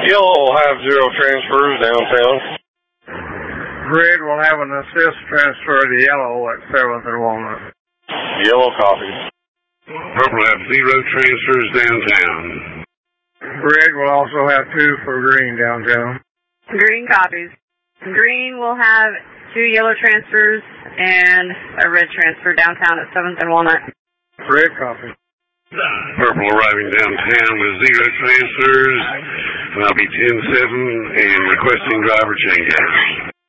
Yellow will have 0 transfers downtown. Red will have an assist transfer to yellow at 7th and Walnut. Yellow copies. Purple will have 0 transfers downtown. Red will also have 2 for green downtown. Green copies. Green will have 2 yellow transfers and a red transfer downtown at 7th and Walnut. Red copy. Purple arriving downtown with 0 transfers. That'll be 10-7 and requesting driver changeout.